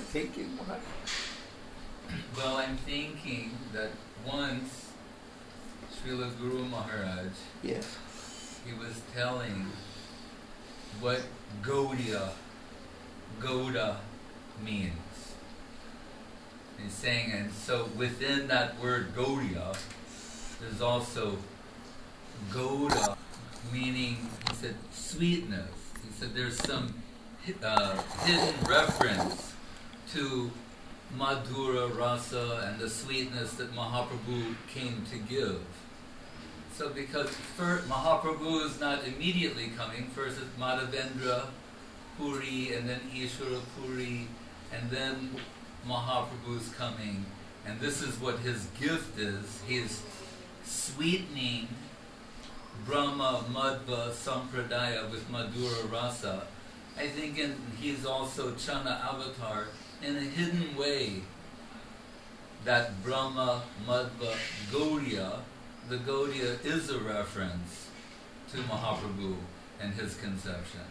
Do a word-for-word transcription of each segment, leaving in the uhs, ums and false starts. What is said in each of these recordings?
thinking, Maharaj? Well, I'm thinking that once Srila Guru Maharaj, Yes. he was telling what Gaudiya, Gauda means. He's saying, and so within that word Gaudiya, there's also Gauda, meaning, he said, sweetness. He said there's some uh, hidden reference to Madhura Rasa and the sweetness that Mahaprabhu came to give. So because first, Mahaprabhu is not immediately coming, first it's Madhavendra Puri and then Ishvara Puri and then Mahaprabhu's coming, and this is what his gift is. He is sweetening Brahma Madhva Sampradaya with Madhura Rasa. I think in, he's also Chana Avatar in a hidden way. That Brahma Madhva Gaudiya, the Gaudiya is a reference to Mahaprabhu and his conception.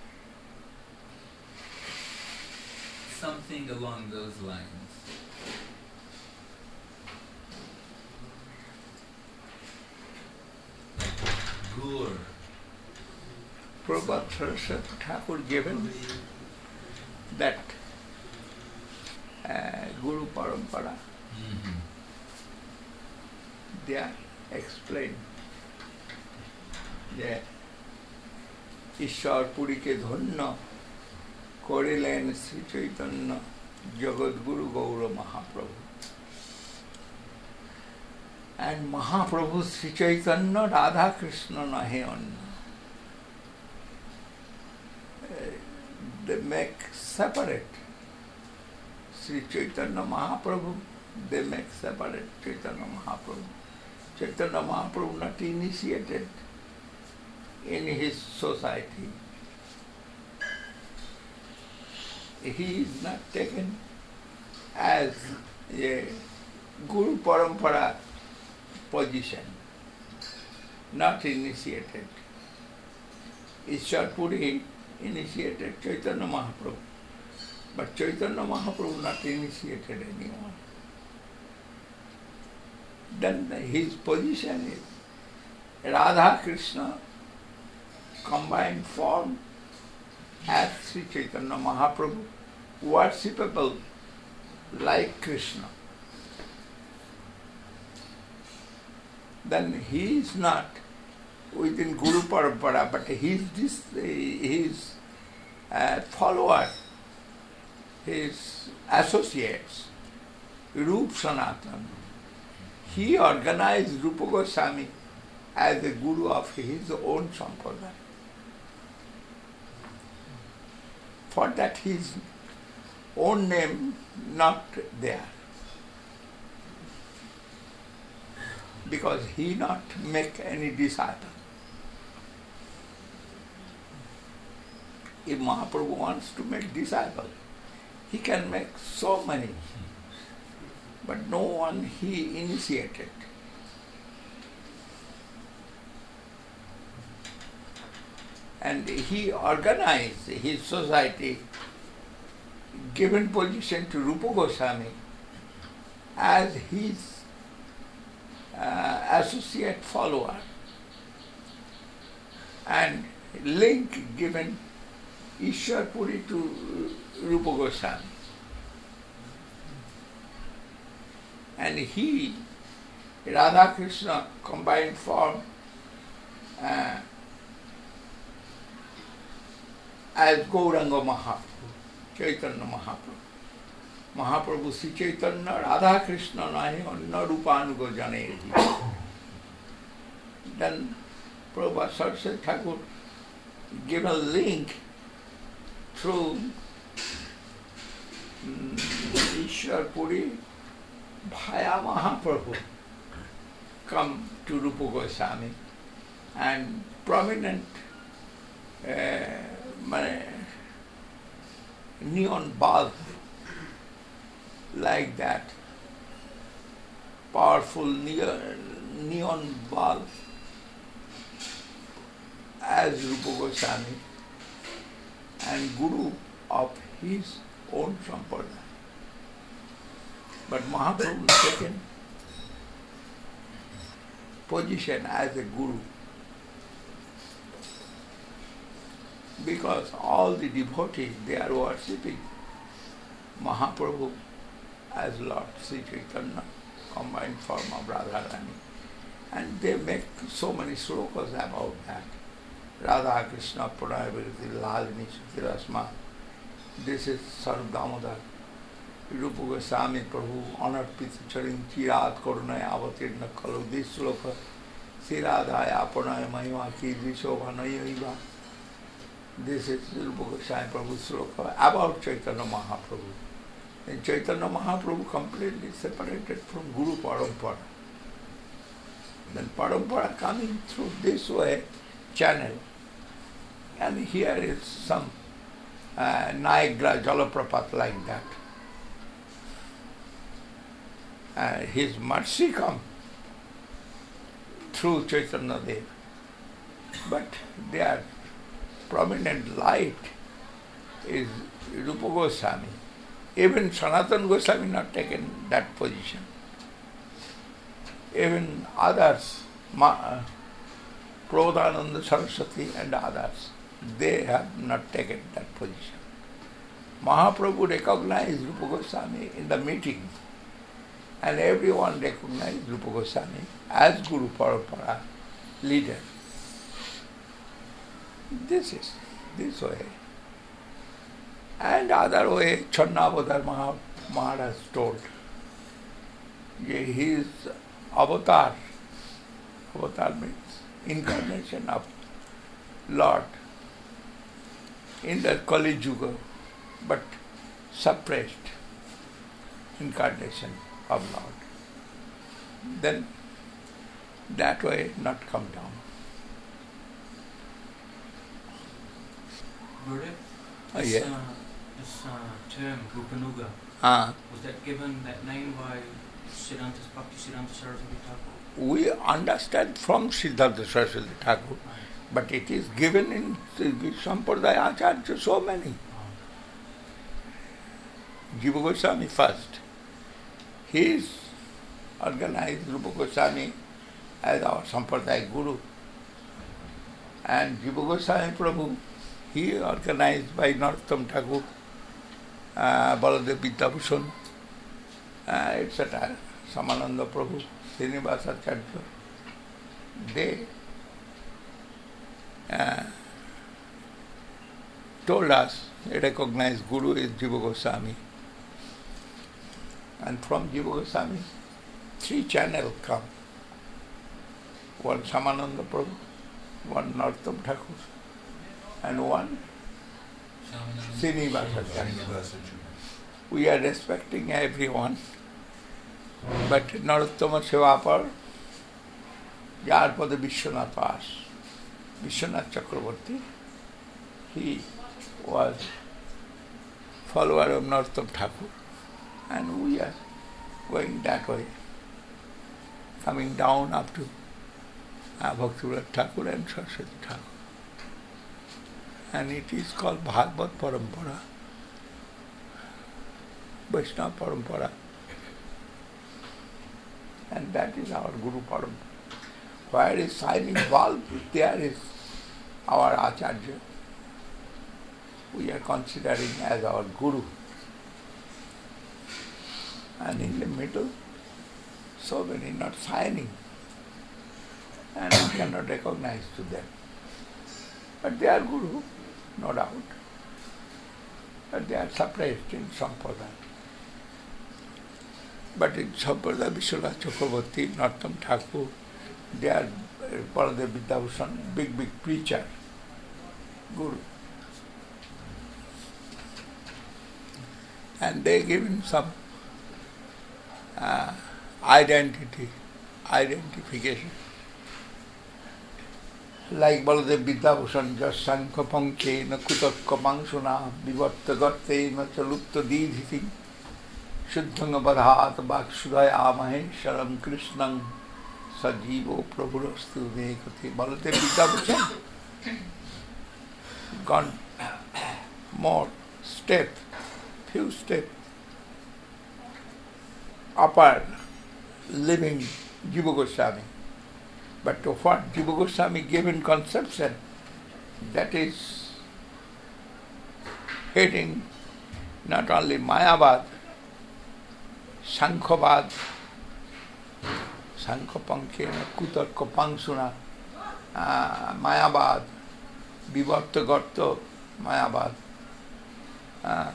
Something along those lines. Gur. Prabhupada Saraswati Thakur given that uh, Guru Parampara. Mm-hmm. They are explained যে ঈশ্বর পুরীকে ধন্য করিলেন শ্রী চৈতন্য জগৎগুরু Gour Mahaprabhu. And Mahaprabhu Sri Chaitanya Radha Krishna nahe anna. They make separate. Sri Chaitanya Mahaprabhu, they make separate Chaitanya Mahaprabhu. Chaitanya Mahaprabhu not initiated in his society. He is not taken as a Guru Parampara position, not initiated. Ishwar Puri initiated Chaitanya Mahaprabhu, but Chaitanya Mahaprabhu not initiated anyone. Then his position is Radha Krishna combined form as Sri Chaitanya Mahaprabhu, worshipable like Krishna. Then he is not within Guru Parampara, but he is this, his uh, follower, his associates, Rup Sanatan. He organized Rupa Goswami as the Guru of his own sampradaya. For that his own name not there. Because he not make any disciple. If Mahaprabhu wants to make disciple, he can make so many, but no one he initiated. And he organized his society, given position to Rupa Goswami as his Uh, associate follower, and link given Ishwar Puri to Rupa Goswami. And he, Radha Krishna combined form uh, as Gauranga Mahaprabhu, Chaitanya Mahaprabhu. Mahaprabhu Sri Chaitanya Radha Krishna nahi anna rupanuga jane. Then Prabhupada Saraswati Thakur give a link through um, Ishwar Puri via Mahaprabhu come to Rupa Goswami, and prominent uh, neon bulb like that, powerful neon bulb as Rupa Goswami and Guru of his own sampradaya. But Mahaprabhu taken position as a guru because all the devotees, they are worshipping Mahaprabhu as Lord Sri Chaitanya, combined form of Radharani. And they make so many slokas about that. Radha Krishna Pranayavritti Lalini Sutirasma. This is Sarv Damodar. Rupa Goswami Prabhu Anarpita Charin Chirat Korunaya Avatirna Kalu. This sloka Sri Radhaya Pranaya Mahima Ki Vishobhanayaiva. This is Rupa Goswami Prabhu's sloka about Chaitanya Mahaprabhu. And Chaitanya Mahaprabhu completely separated from Guru Parampara. Then Parampara coming through this way, channel. And here is some uh, Niagara Jalaprapat like that. Uh, his mercy come through Chaitanya Dev. But their prominent light is Rupa Goswami. Even Sanatana Goswami not taken that position. Even others, Ma, Prabodhananda Saraswati and others, they have not taken that position. Mahaprabhu recognized Rupa Goswami in the meeting, and everyone recognized Rupa Goswami as Guru Parampara leader. This is this way. And other way, Channabodhar Maharaj told, his avatar, avatar means incarnation of Lord in the Kali Yuga, but suppressed incarnation of Lord. Then that way not come down. Gurudev, Oh, this, yeah. uh, this uh, term, Rupanuga, Ah. was that given that name by Siddhanta, Bhakti Siddhanta Saraswati Thakur? We understand from Siddhartha Saraswati Thakur, but it is given in Sampradaya Acharya so many. Jiva Goswami first. He is organized Rupa Goswami as our Sampradaya Guru. And Jiva Goswami Prabhu, he organized by Narottam Thakur, uh, Baladev Vidyabhushan, uh, et cetera. Samananda Prabhu, Srinivasa Acharya. They uh, told us, they recognized Guru is Jiva Goswami. And from Jiva Goswami, three channels come. One Samananda Prabhu, one Narottam Thakur, and one Srinivasa Acharya. We are respecting everyone, but Narottama Sevapar, Yarpada Vishwanath Vas, Vishwanath Chakravarti, he was follower of Narottam Thakur, and we are going that way, coming down up to uh, Bhaktivinoda Thakur and Saraswati Thakur. And it is called Bhagavad Parampara, Vaishnava Parampara. And that is our Guru Parampara. Where is sign involved, there is our Acharya. We are considering as our Guru. And in the middle, so many not signing. And we cannot recognize to them. But they are Guru, no doubt. But they are suppressed in Sampradaya. But in Sampradaya, Vishwanath Chakravarti, Narottam Thakur, they are Baladev Vidyabhushan, big, big preacher, Guru. And they give him some uh, identity, identification. Like Baladev Vidyabhushan, just Sankha Panke, na Kutakka Pangsuna, Vivatta Gatte, na Chalutta Didhiti, Shuddhanga Badhat, Bhakshudaya Mahesharam Krishnam, Sajivo Prabhurastu Dekati. Baladev Vidyabhushan gone more step, few steps. upper living Jiva Goswami. But to what Jiva Goswami gave in conception, that is hating not only Mayavad, Sankhavad, Sankhapankena, Kutarka Pangsuna, uh, Mayavad, Vivarta Garta Mayavad, uh,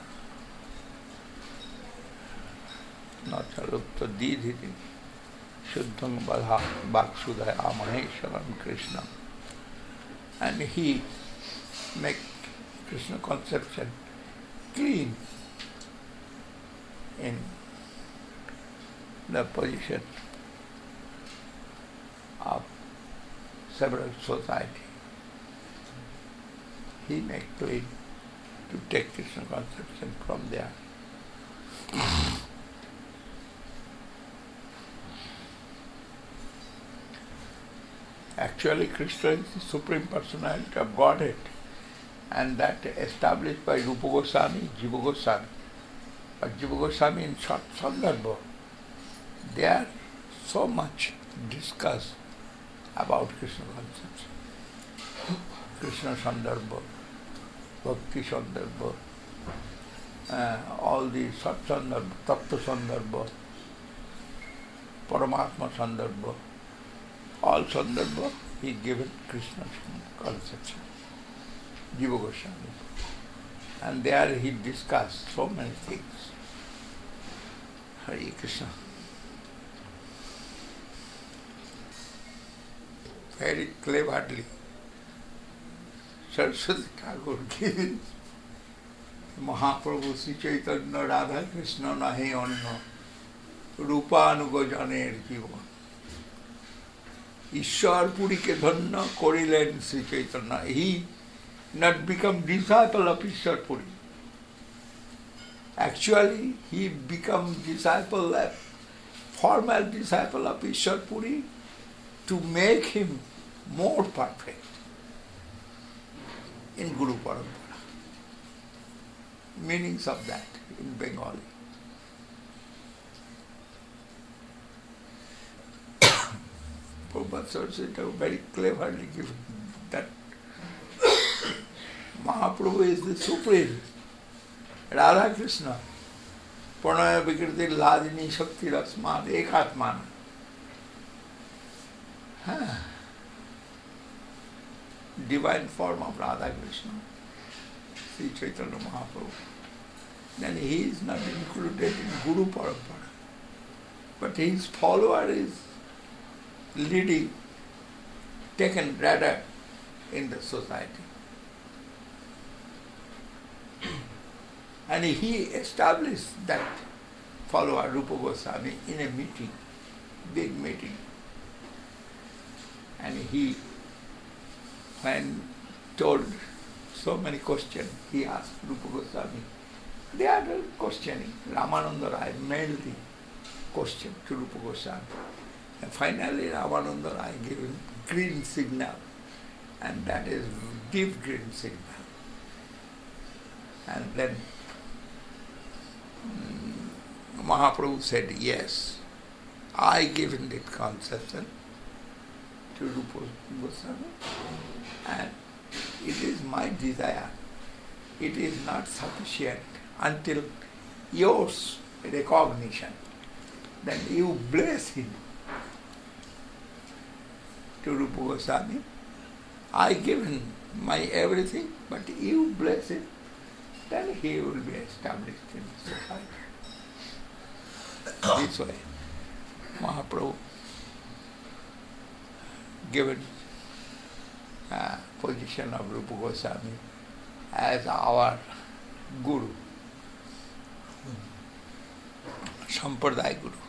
Nathalupta Didhiti, Shuddhang Badha Bhaksudaya Maheswaram Krishna. And he make Krishna conception clean in the position of several society. He make clean to take Krishna conception from there. Actually, Krishna is the Supreme Personality of Godhead, and that established by Rupa Goswami, Jiva Goswami. But Jiva Goswami in short Sandarbha, they are so much discussed about Krishna conception. Krishna Sandarbha, Bhakti Sandarbha, uh, all the Sat Sandarbha, Tattva Sandarbha, Paramatma Sandarbha, all Sandarbha he given Krishna conception, Jiva Goswami. And there he discussed so many things. Hare Krishna. Very cleverly, Saraswati Thakur given Mahaprabhu Sri Chaitanya Radha Krishna nahi anna Rupanuga janer jivan. Ishwar Puri ke dhanna korilen Sri Chaitanya. He not become disciple of Ishwar Puri. Actually, he become disciple, of, formal disciple of Ishwar Puri to make him more perfect in Guru Parampara. Meanings of that in Bengali. Prabhupada Saraswati very cleverly given that Mahaprabhu is the Supreme, Radha Krishna, Pranaya Vikriti Ladini Shakti Rasmad Ekatmana. Huh. Divine form of Radha Krishna, Sri Chaitanya Mahaprabhu. Then he is not included in Guru Parampara, but his follower is leading, taken rather in the society. And he established that follower Rupa Goswami in a meeting, big meeting. And he, when told so many questions, he asked Rupa Goswami. They are questioning. Ramananda Rai mailed the question to Rupa Goswami. And finally Ramananda Rai gave him green signal, and that is deep green signal. And then um, Mahaprabhu said, yes, I given that conception to Rupa Goswami, and it is my desire. It is not sufficient until yours recognition. Then you bless him to Rupa Goswami. I given my everything, but you bless him, then he will be established in society. This way, Mahaprabhu given uh, position of Rupa Goswami as our Guru, Sampradaya Guru.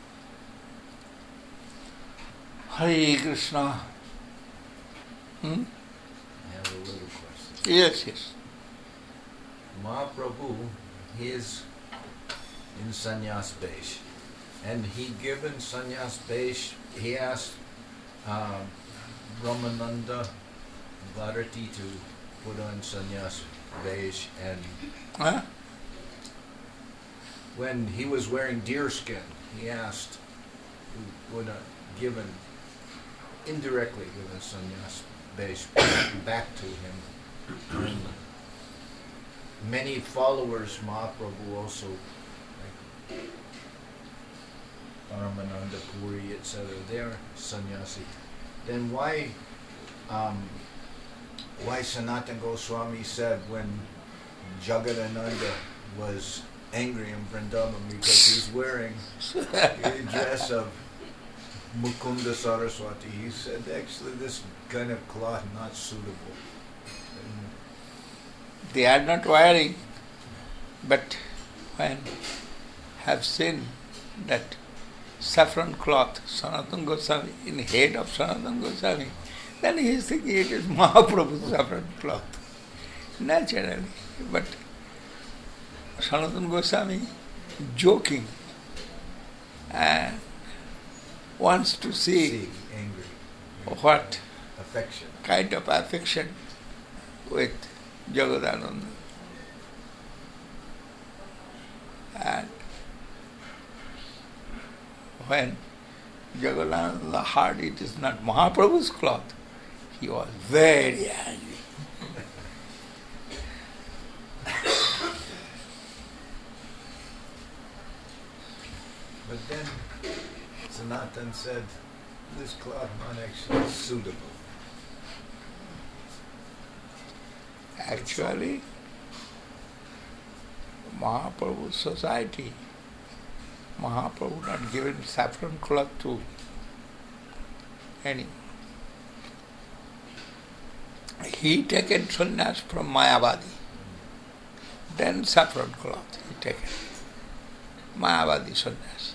Hare Krishna. Hmm? I have a little question. Yes, yes. Mahaprabhu, he is in Sannyas Besh, and he given Sannyas Besh, he asked uh, Brahmananda Bharati to put on Sannyas Besh, and Huh? when he was wearing deerskin, he asked, would have given, indirectly given sannyas besh back to him. And many followers, Mahaprabhu also, like Paramananda Puri, et cetera, they're sannyasi. Then why, um, why Sanatana Goswami said when Jagadananda was angry in Vrindavan because he's wearing a dress of Mukunda Saraswati, he said actually this kind of cloth not suitable. And they are not wearing, but when have seen that saffron cloth, Sanatana Goswami, in head of Sanatana Goswami, then he is thinking it is Mahaprabhu's saffron cloth. Naturally. But Sanatana Goswami joking and wants to see, see angry, what affection, kind of affection with Jagadananda. And when Jagadananda heard it is not Mahaprabhu's cloth, he was very angry. But then Sanatan said, this cloth not actually suitable. Actually, Mahaprabhu's society, Mahaprabhu not given saffron cloth to any. He taken sannyas from Mayavadi, then saffron cloth he taken. Mayavadi sannyas.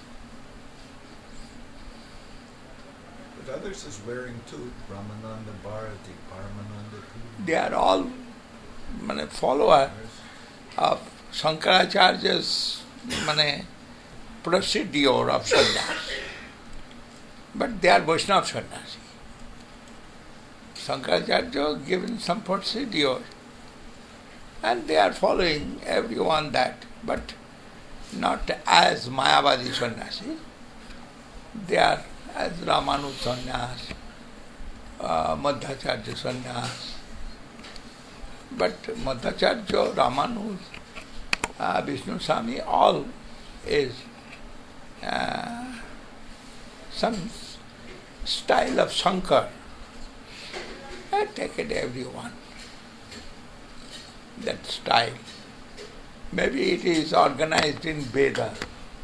But others is wearing too, Brahmananda Bharati, Paramananda Puri. They are all mane, follower of Shankaracharya's mane, procedure of sannyas. But they are Vaishnava sannyasi. Shankaracharya given some procedure and they are following everyone that, but not as Mayavadi sannyasi. They are as Ramanuja sannyas, uh, Madhacharya sannyas. But Madhacharya, Ramanuja, uh, Vishnu Swami, all is uh, some style of Shankar. I take it everyone, that style. Maybe it is organized in Veda.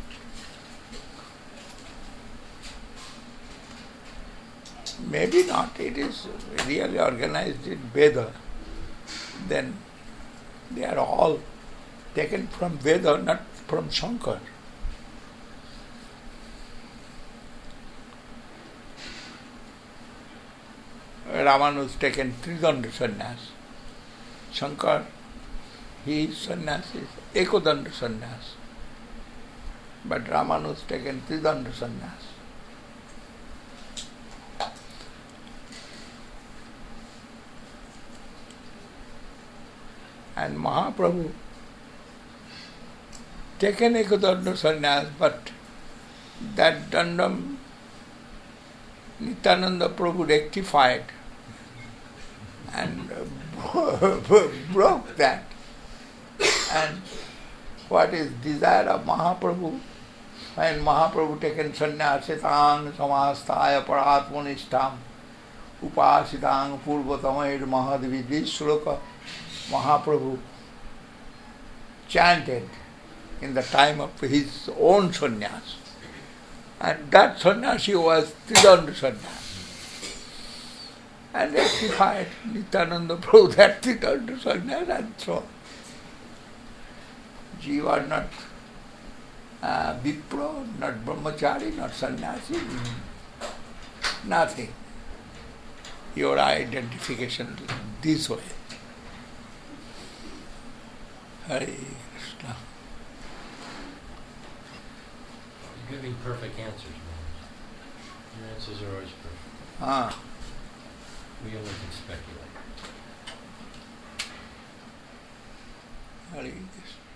Maybe not, it is really organized in Veda. Then they are all taken from Veda, not from Shankar. Ramanuja taken Tridanda sannyas. Shankar, his sannyas is Ekodanda sannyas. But Ramanuja taken Tridanda sannyas. And Mahaprabhu taken Ekodanda sannyas, but that dandam Nityananda Prabhu rectified and broke that. And what is desire of Mahaprabhu? When Mahaprabhu taken sannyasitang samastaya paratmanishtam upasitang purvatamair mahadvi, this sloka Mahaprabhu chanted in the time of his own sannyas. And that sannyasi was Tridanda sannyas. And rectified Nityananda Prabhu that Tridanda sannyas and so on. You are not uh, Vipra, not Brahmachari, not sannyasi, nothing. Your identification this way. Hare Krishna. You're giving perfect answers, man. Your answers are always perfect. Ah. We only can speculate. Hare Krishna.